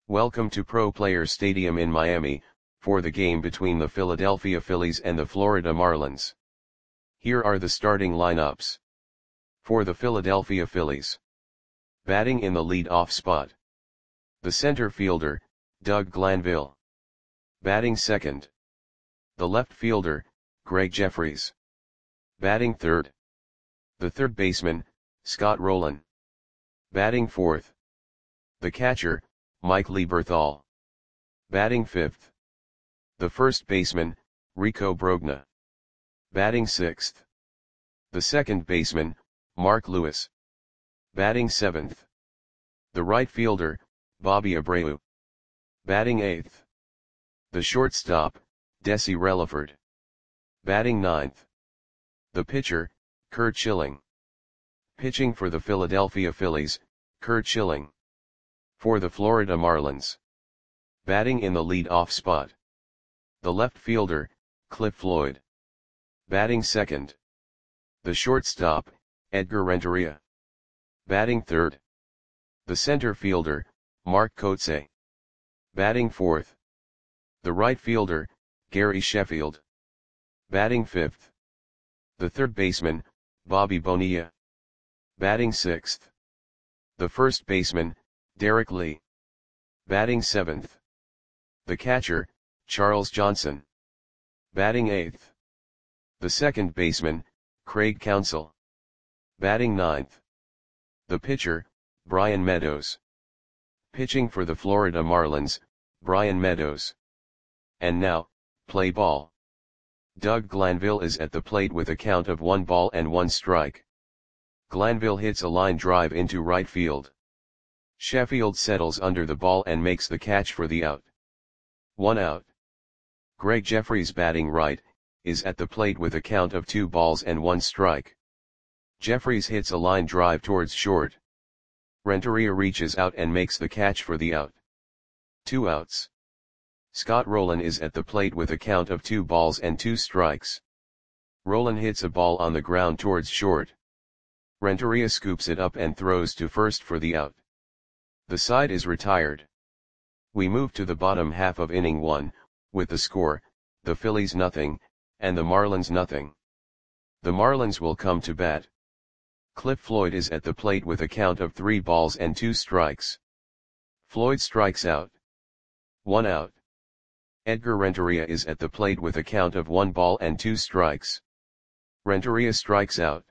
Welcome to Pro Players Stadium in Miami, for the game between the Philadelphia Phillies and the Florida Marlins. Here are the starting lineups. For the Philadelphia Phillies. Batting in the lead-off spot. The center fielder, Doug Glanville. Batting second. The left fielder, Gregg Jefferies. Batting third. The third baseman, Scott Rolen. Batting fourth. The catcher, Mike Lieberthal. Batting fifth. The first baseman, Rico Brogna. Batting sixth. The second baseman, Mark Lewis. Batting seventh. The right fielder, Bobby Abreu. Batting eighth. The shortstop, Desi Relaford. Batting ninth. The pitcher, Curt Schilling. Pitching for the Philadelphia Phillies, Curt Schilling. For the Florida Marlins. Batting in the lead-off spot. The left fielder, Cliff Floyd. Batting second. The shortstop, Edgar Renteria. Batting third. The center fielder, Mark Kotsay. Batting fourth. The right fielder, Gary Sheffield. Batting fifth. The third baseman, Bobby Bonilla. Batting sixth. The first baseman, Derek Lee. Batting seventh. The catcher, Charles Johnson. Batting eighth. The second baseman, Craig Counsell. Batting ninth. The pitcher, Brian Meadows. Pitching for the Florida Marlins, Brian Meadows. And now, play ball. Doug Glanville is at the plate with a count of 1 ball and 1 strike. Glanville hits a line drive into right field. Sheffield settles under the ball and makes the catch for the out. 1 out. Gregg Jefferies, batting right, is at the plate with a count of 2 balls and 1 strike. Jefferies hits a line drive towards short. Renteria reaches out and makes the catch for the out. 2 outs. Scott Rolen is at the plate with a count of 2 balls and 2 strikes. Rolen hits a ball on the ground towards short. Renteria scoops it up and throws to first for the out. The side is retired. We move to the bottom half of inning 1, with the score, the Phillies nothing, and the Marlins nothing. The Marlins will come to bat. Cliff Floyd is at the plate with a count of 3 balls and 2 strikes. Floyd strikes out. 1 out. Edgar Renteria is at the plate with a count of 1 ball and 2 strikes. Renteria strikes out.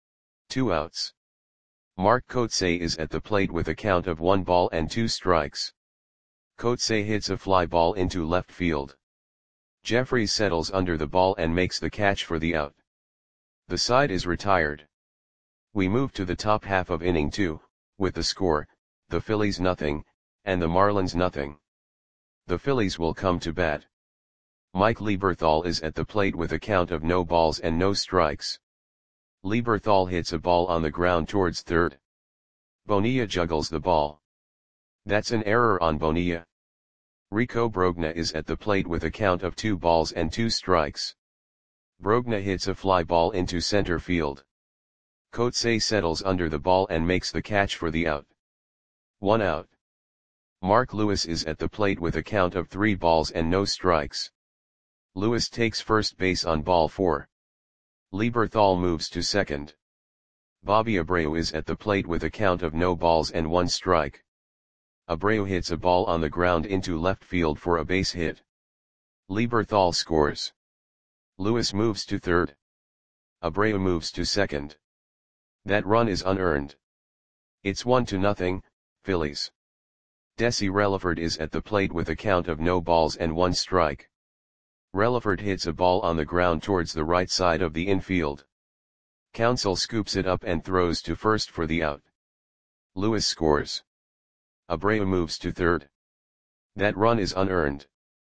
2 outs. Mark Kotsay is at the plate with a count of 1 ball and 2 strikes. Kotsay hits a fly ball into left field. Jefferies settles under the ball and makes the catch for the out. The side is retired. We move to the top half of inning 2, with the score, the Phillies nothing, and the Marlins nothing. The Phillies will come to bat. Mike Lieberthal is at the plate with a count of no balls and no strikes. Lieberthal hits a ball on the ground towards third. Bonilla juggles the ball. That's an error on Bonilla. Rico Brogna is at the plate with a count of 2 balls and 2 strikes. Brogna hits a fly ball into center field. Kotsay settles under the ball and makes the catch for the out. 1 out. Mark Lewis is at the plate with a count of 3 balls and no strikes. Lewis takes first base on ball 4. Lieberthal moves to second. Bobby Abreu is at the plate with a count of no balls and 1 strike. Abreu hits a ball on the ground into left field for a base hit. Lieberthal scores. Lewis moves to third. Abreu moves to second. That run is unearned. It's 1-0, Phillies. Desi Relaford is at the plate with a count of no balls and 1 strike. Relaford hits a ball on the ground towards the right side of the infield. Counsell scoops it up and throws to first for the out. Lewis scores. Abreu moves to third. That run is unearned.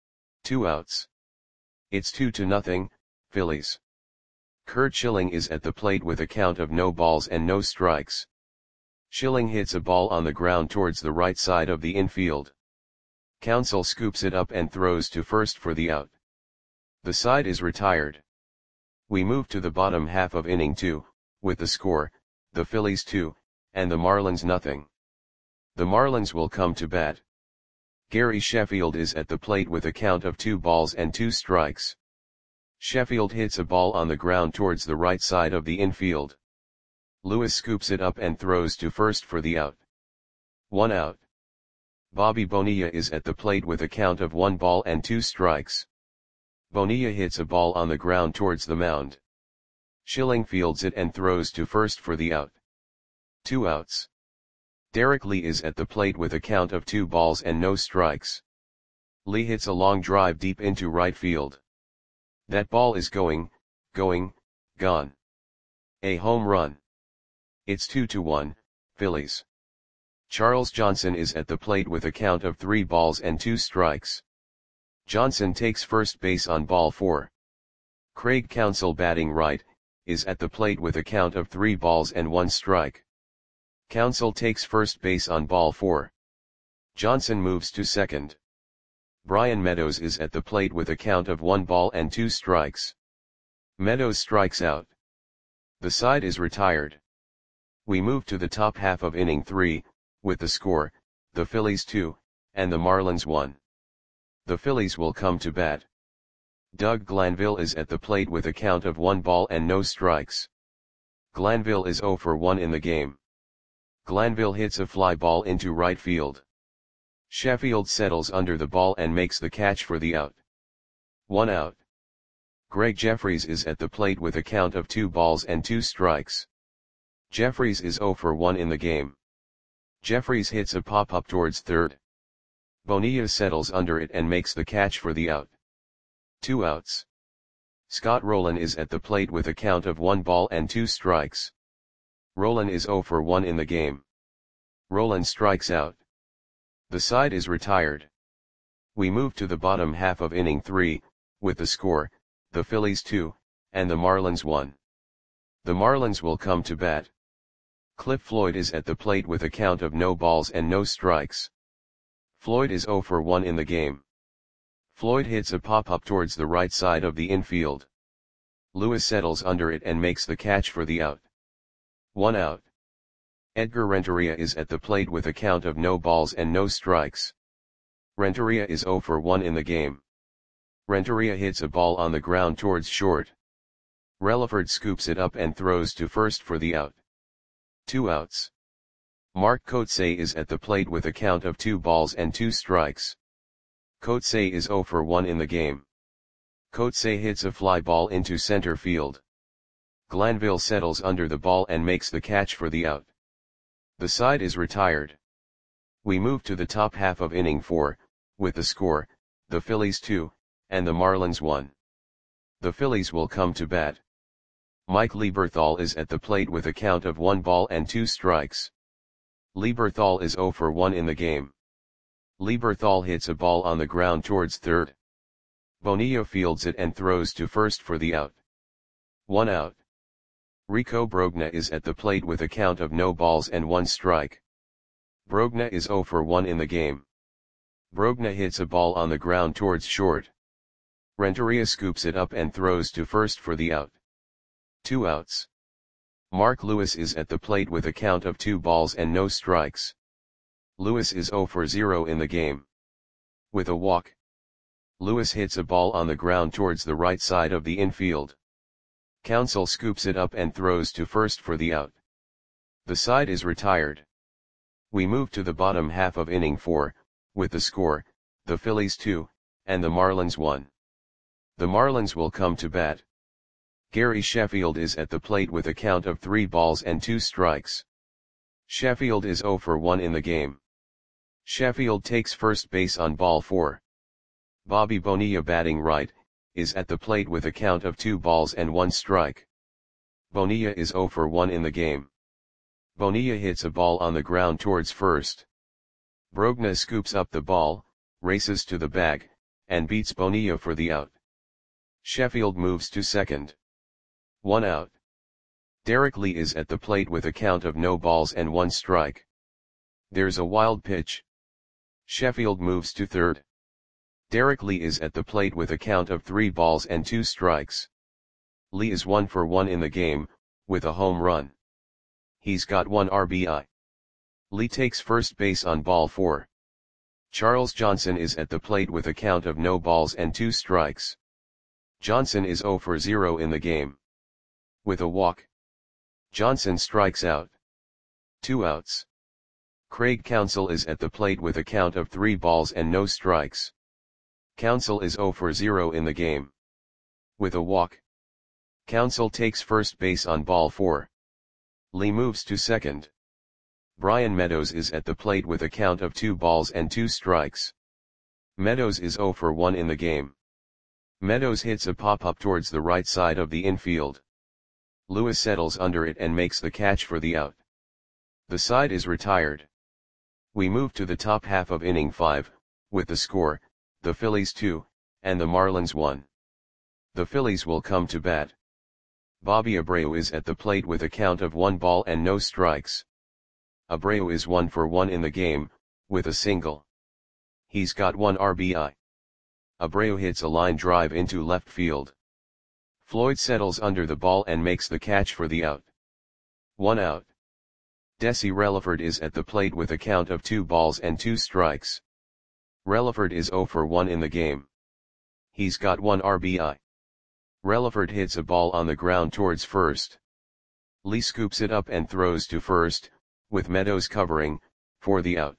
2 outs. It's 2-0, Phillies. Curt Schilling is at the plate with a count of no balls and no strikes. Schilling hits a ball on the ground towards the right side of the infield. Counsell scoops it up and throws to first for the out. The side is retired. We move to the bottom half of inning 2, with the score, the Phillies 2, and the Marlins nothing. The Marlins will come to bat. Gary Sheffield is at the plate with a count of 2 balls and 2 strikes. Sheffield hits a ball on the ground towards the right side of the infield. Lewis scoops it up and throws to first for the out. 1 out. Bobby Bonilla is at the plate with a count of 1 ball and 2 strikes. Bonilla hits a ball on the ground towards the mound. Schilling fields it and throws to first for the out. 2 outs. Derek Lee is at the plate with a count of 2 balls and no strikes. Lee hits a long drive deep into right field. That ball is going, gone. A home run. It's 2-1, Phillies. Charles Johnson is at the plate with a count of 3 balls and 2 strikes. Johnson takes first base on ball 4. Craig Counsell, batting right, is at the plate with a count of 3 balls and 1 strike. Counsell takes first base on ball 4. Johnson moves to second. Brian Meadows is at the plate with a count of 1 ball and 2 strikes. Meadows strikes out. The side is retired. We move to the top half of inning 3, with the score, the Phillies 2, and the Marlins 1. The Phillies will come to bat. Doug Glanville is at the plate with a count of 1 ball and no strikes. Glanville is 0 for 1 in the game. Glanville hits a fly ball into right field. Sheffield settles under the ball and makes the catch for the out. 1 out. Greg Jeffries is at the plate with a count of 2 balls and 2 strikes. Jeffries is 0 for 1 in the game. Jeffries hits a pop-up towards third. Bonilla settles under it and makes the catch for the out. 2 outs. Scott Rowland is at the plate with a count of 1 ball and 2 strikes. Rowland is 0 for 1 in the game. Rowland strikes out. The side is retired. We move to the bottom half of inning 3, with the score, the Phillies 2, and the Marlins 1. The Marlins will come to bat. Cliff Floyd is at the plate with a count of no balls and no strikes. Floyd is 0 for 1 in the game. Floyd hits a pop-up towards the right side of the infield. Lewis settles under it and makes the catch for the out. 1 out. Edgar Renteria is at the plate with a count of no balls and no strikes. Renteria is 0 for 1 in the game. Renteria hits a ball on the ground towards short. Relaford scoops it up and throws to first for the out. 2 outs. Mark Kotsay is at the plate with a count of 2 balls and 2 strikes. Kotsay is 0 for 1 in the game. Kotsay hits a fly ball into center field. Glanville settles under the ball and makes the catch for the out. The side is retired. We move to the top half of inning 4, with the score, the Phillies 2, and the Marlins 1. The Phillies will come to bat. Mike Lieberthal is at the plate with a count of 1 ball and 2 strikes. Lieberthal is 0 for 1 in the game. Lieberthal hits a ball on the ground towards third. Bonilla fields it and throws to first for the out. 1 out. Rico Brogna is at the plate with a count of no balls and 1 strike. Brogna is 0 for 1 in the game. Brogna hits a ball on the ground towards short. Renteria scoops it up and throws to first for the out. 2 outs. Mark Lewis is at the plate with a count of 2 balls and no strikes. Lewis is 0 for 0 in the game. With a walk. Lewis hits a ball on the ground towards the right side of the infield. Counsell scoops it up and throws to first for the out. The side is retired. We move to the bottom half of inning 4, with the score, the Phillies 2, and the Marlins 1. The Marlins will come to bat. Gary Sheffield is at the plate with a count of 3 balls and 2 strikes. Sheffield is 0 for 1 in the game. Sheffield takes first base on ball 4. Bobby Bonilla, batting right, is at the plate with a count of 2 balls and 1 strike. Bonilla is 0 for 1 in the game. Bonilla hits a ball on the ground towards first. Brogna scoops up the ball, races to the bag, and beats Bonilla for the out. Sheffield moves to second. 1 out. Derek Lee is at the plate with a count of no balls and 1 strike. There's a wild pitch. Sheffield moves to third. Derek Lee is at the plate with a count of 3 balls and 2 strikes. Lee is 1 for 1 in the game, with a home run. He's got 1 RBI. Lee takes first base on ball 4. Charles Johnson is at the plate with a count of no balls and 2 strikes. Johnson is 0 for 0 in the game. With a walk, Johnson strikes out. 2 outs. Craig Counsell is at the plate with a count of 3 balls and no strikes. Counsell is 0 for 0 in the game. With a walk, Counsell takes first base on ball 4. Lee moves to second. Brian Meadows is at the plate with a count of 2 balls and 2 strikes. Meadows is 0 for 1 in the game. Meadows hits a pop-up towards the right side of the infield. Lewis settles under it and makes the catch for the out. The side is retired. We move to the top half of inning 5, with the score, the Phillies 2, and the Marlins 1. The Phillies will come to bat. Bobby Abreu is at the plate with a count of 1 ball and no strikes. Abreu is 1 for 1 in the game, with a single. He's got 1 RBI. Abreu hits a line drive into left field. Floyd settles under the ball and makes the catch for the out. 1 out. Desi Relaford is at the plate with a count of 2 balls and 2 strikes. Relaford is 0 for 1 in the game. He's got 1 RBI. Relaford hits a ball on the ground towards first. Lee scoops it up and throws to first, with Meadows covering, for the out.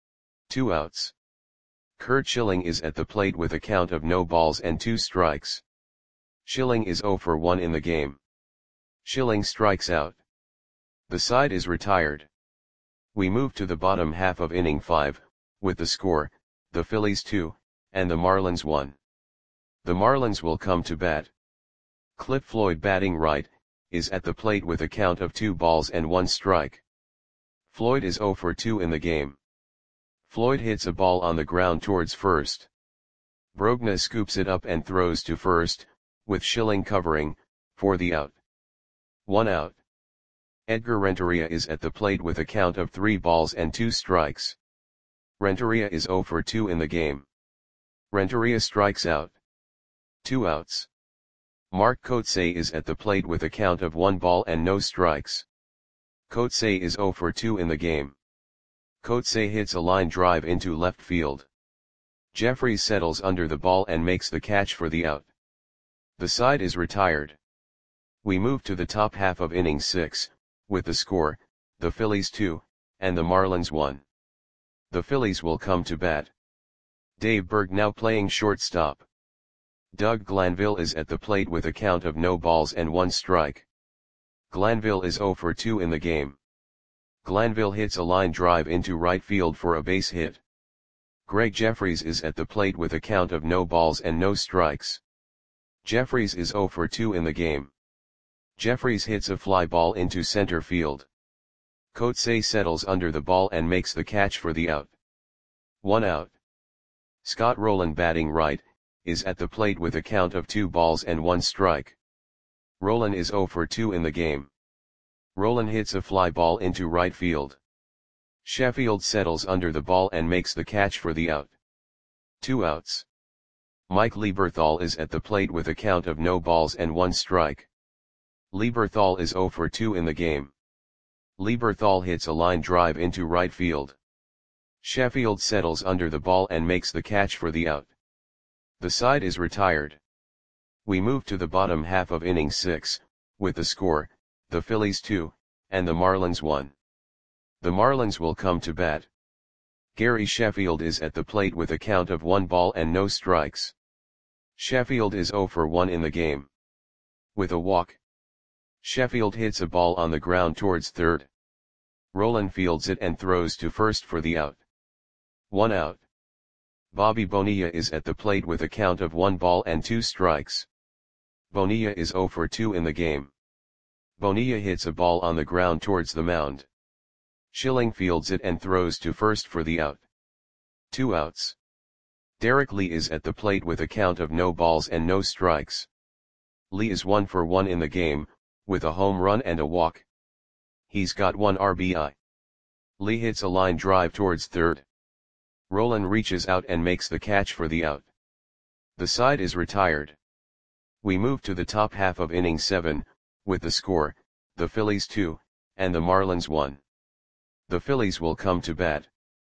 2 outs. Curt Schilling is at the plate with a count of no balls and 2 strikes. Schilling is 0 for 1 in the game. Schilling strikes out. The side is retired. We move to the bottom half of inning 5, with the score, the Phillies 2, and the Marlins 1. The Marlins will come to bat. Cliff Floyd, batting right, is at the plate with a count of 2 balls and 1 strike. Floyd is 0 for 2 in the game. Floyd hits a ball on the ground towards first. Brogna scoops it up and throws to first, with Schilling covering, for the out. 1 out. Edgar Renteria is at the plate with a count of 3 balls and 2 strikes. Renteria is 0 for 2 in the game. Renteria strikes out. 2 outs. Mark Kotsay is at the plate with a count of 1 ball and no strikes. Kotsay is 0 for 2 in the game. Kotsay hits a line drive into left field. Jeffries settles under the ball and makes the catch for the out. The side is retired. We move to the top half of inning 6, with the score, the Phillies 2, and the Marlins 1. The Phillies will come to bat. Dave Berg now playing shortstop. Doug Glanville is at the plate with a count of no balls and 1 strike. Glanville is 0 for 2 in the game. Glanville hits a line drive into right field for a base hit. Greg Jeffries is at the plate with a count of no balls and no strikes. Jeffries is 0 for 2 in the game. Jeffries hits a fly ball into center field. Kotsay settles under the ball and makes the catch for the out. 1 out. Scott Rowland, batting right, is at the plate with a count of 2 balls and 1 strike. Rowland is 0 for 2 in the game. Rowland hits a fly ball into right field. Sheffield settles under the ball and makes the catch for the out. 2 outs. Mike Lieberthal is at the plate with a count of no balls and 1 strike. Lieberthal is 0 for 2 in the game. Lieberthal hits a line drive into right field. Sheffield settles under the ball and makes the catch for the out. The side is retired. We move to the bottom half of inning 6, with the score, the Phillies 2, and the Marlins 1. The Marlins will come to bat. Gary Sheffield is at the plate with a count of 1 ball and no strikes. Sheffield is 0 for 1 in the game. With a walk, Sheffield hits a ball on the ground towards third. Rowland fields it and throws to first for the out. 1 out. Bobby Bonilla is at the plate with a count of 1 ball and 2 strikes. Bonilla is 0 for 2 in the game. Bonilla hits a ball on the ground towards the mound. Schilling fields it and throws to first for the out. 2 outs. Derek Lee is at the plate with a count of no balls and no strikes. Lee is 1 for 1 in the game, with a home run and a walk. He's got 1 RBI. Lee hits a line drive towards third. Rowland reaches out and makes the catch for the out. The side is retired. We move to the top half of inning 7, with the score, the Phillies 2, and the Marlins 1. The Phillies will come to bat.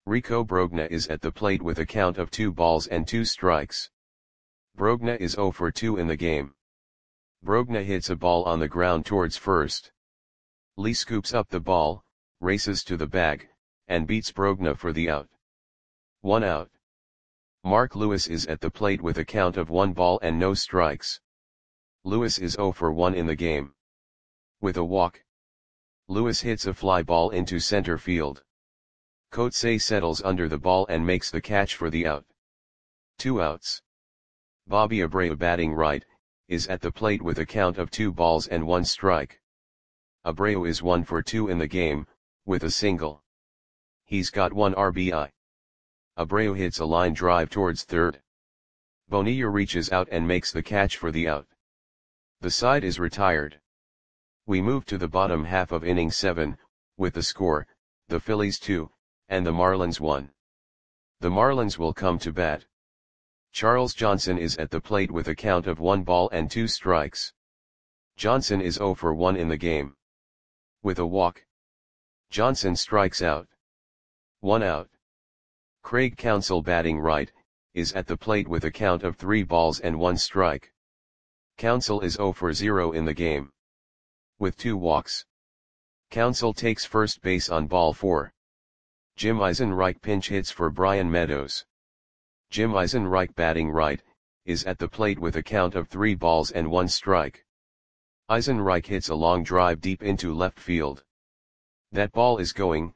Rico Brogna is at the plate with a count of 2 balls and 2 strikes. Brogna is 0 for 2 in the game. Brogna hits a ball on the ground towards first. Lee scoops up the ball, races to the bag, and beats Brogna for the out. 1 out. Mark Lewis is at the plate with a count of 1 ball and no strikes. Lewis is 0 for 1 in the game. With a walk, Lewis hits a fly ball into center field. Coetzee settles under the ball and makes the catch for the out. 2 outs. Bobby Abreu, batting right, is at the plate with a count of 2 balls and 1 strike. Abreu is 1 for 2 in the game, with a single. He's got 1 RBI. Abreu hits a line drive towards third. Bonilla reaches out and makes the catch for the out. The side is retired. We move to the bottom half of inning 7, with the score, the Phillies 2, and the Marlins 1. The Marlins will come to bat. Charles Johnson is at the plate with a count of 1 ball and 2 strikes. Johnson is 0 for 1 in the game. With a walk, Johnson strikes out. 1 out. Craig Counsell, batting right, is at the plate with a count of 3 balls and 1 strike. Counsell is 0 for 0 in the game. With 2 walks, Counsell takes first base on ball 4. Jim Eisenreich pinch hits for Brian Meadows. Jim Eisenreich, batting right, is at the plate with a count of 3 balls and 1 strike. Eisenreich hits a long drive deep into left field. That ball is gone.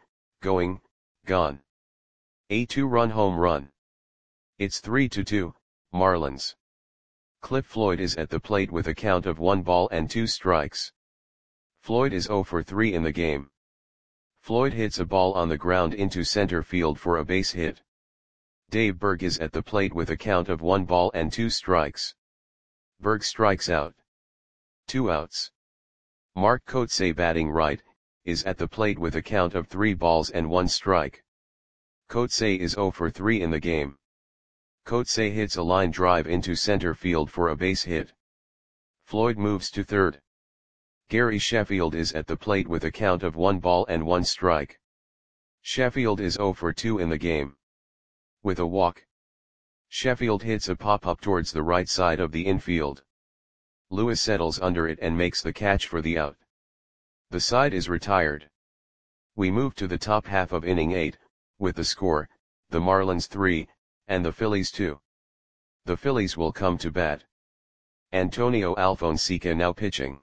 A 2-run home run. It's 3-2, Marlins. Cliff Floyd is at the plate with a count of 1 ball and 2 strikes. Floyd is 0 for 3 in the game. Floyd hits a ball on the ground into center field for a base hit. Dave Berg is at the plate with a count of 1 ball and 2 strikes. Berg strikes out. 2 outs. Mark Coetzee, batting right, is at the plate with a count of 3 balls and 1 strike. Coetzee is 0 for 3 in the game. Coetzee hits a line drive into center field for a base hit. Floyd moves to third. Gary Sheffield is at the plate with a count of 1 ball and 1 strike. Sheffield is 0 for 2 in the game. With a walk, Sheffield hits a pop-up towards the right side of the infield. Lewis settles under it and makes the catch for the out. The side is retired. We move to the top half of inning 8, with the score, the Marlins 3, and the Phillies 2. The Phillies will come to bat. Antonio Alfonseca now pitching.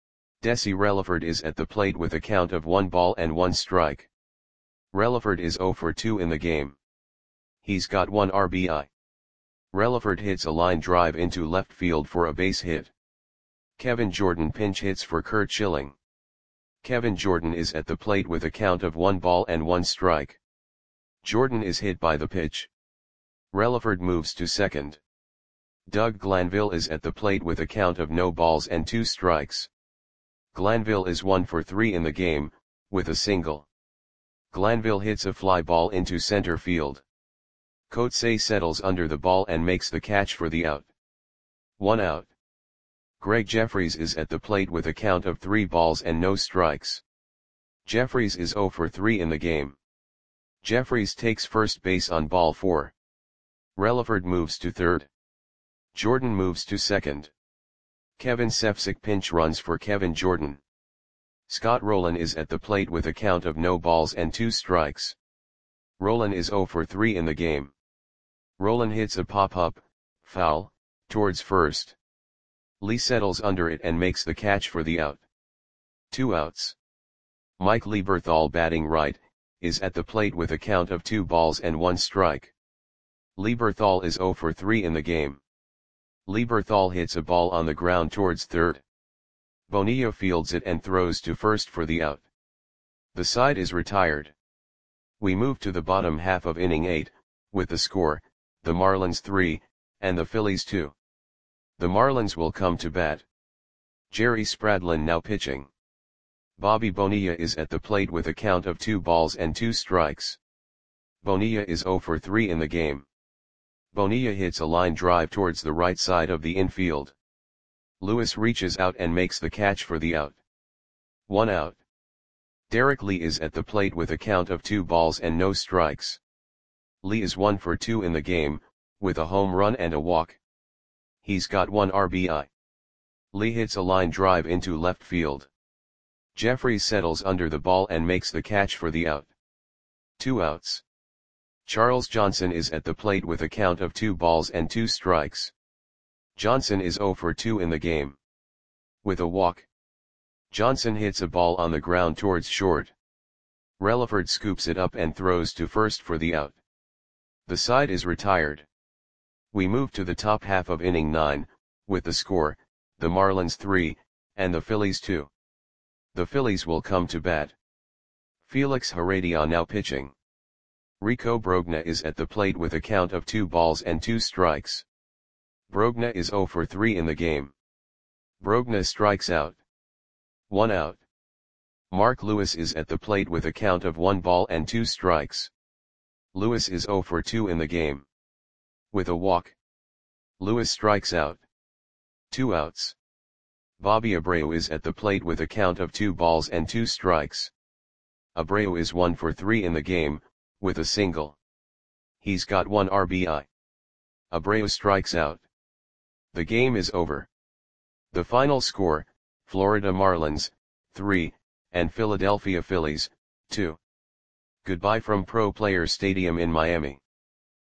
Desi Relaford is at the plate with a count of 1 ball and 1 strike. Relaford is 0 for 2 in the game. He's got 1 RBI. Relaford hits a line drive into left field for a base hit. Kevin Jordan pinch hits for Curt Schilling. Kevin Jordan is at the plate with a count of 1 ball and 1 strike. Jordan is hit by the pitch. Relaford moves to second. Doug Glanville is at the plate with a count of no balls and 2 strikes. Glanville is 1 for 3 in the game, with a single. Glanville hits a fly ball into center field. Coetzee settles under the ball and makes the catch for the out. 1 out. Greg Jeffries is at the plate with a count of 3 balls and no strikes. Jeffries is 0 for 3 in the game. Jeffries takes first base on ball 4. Relaford moves to third. Jordan moves to second. Kevin Sefcik pinch runs for Kevin Jordan. Scott Rowland is at the plate with a count of no balls and 2 strikes. Rowland is 0 for 3 in the game. Rowland hits a pop-up, foul, towards first. Lee settles under it and makes the catch for the out. 2 outs. Mike Lieberthal, batting right, is at the plate with a count of 2 balls and 1 strike. Lieberthal is 0 for 3 in the game. Lieberthal hits a ball on the ground towards third. Bonilla fields it and throws to first for the out. The side is retired. We move to the bottom half of inning 8, with the score, the Marlins 3, and the Phillies 2. The Marlins will come to bat. Jerry Spradlin now pitching. Bobby Bonilla is at the plate with a count of 2 balls and 2 strikes. Bonilla is 0 for 3 in the game. Bonilla hits a line drive towards the right side of the infield. Lewis reaches out and makes the catch for the out. 1 out. Derek Lee is at the plate with a count of 2 balls and no strikes. Lee is 1 for 2 in the game, with a home run and a walk. He's got 1 RBI. Lee hits a line drive into left field. Jeffries settles under the ball and makes the catch for the out. 2 outs. Charles Johnson is at the plate with a count of 2 balls and 2 strikes. Johnson is 0 for 2 in the game. With a walk. Johnson hits a ball on the ground towards short. Relaford scoops it up and throws to first for the out. The side is retired. We move to the top half of inning 9, with the score, the Marlins 3, and the Phillies 2. The Phillies will come to bat. Felix Heredia now pitching. Rico Brogna is at the plate with a count of 2 balls and 2 strikes. Brogna is 0 for 3 in the game. Brogna strikes out. 1 out. Mark Lewis is at the plate with a count of 1 ball and 2 strikes. Lewis is 0 for 2 in the game. With a walk. Lewis strikes out. 2 outs. Bobby Abreu is at the plate with a count of 2 balls and 2 strikes. Abreu is 1 for 3 in the game, with a single. He's got 1 RBI. Abreu strikes out. The game is over. The final score, Florida Marlins, 3, and Philadelphia Phillies, 2. Goodbye from Pro Players Stadium in Miami.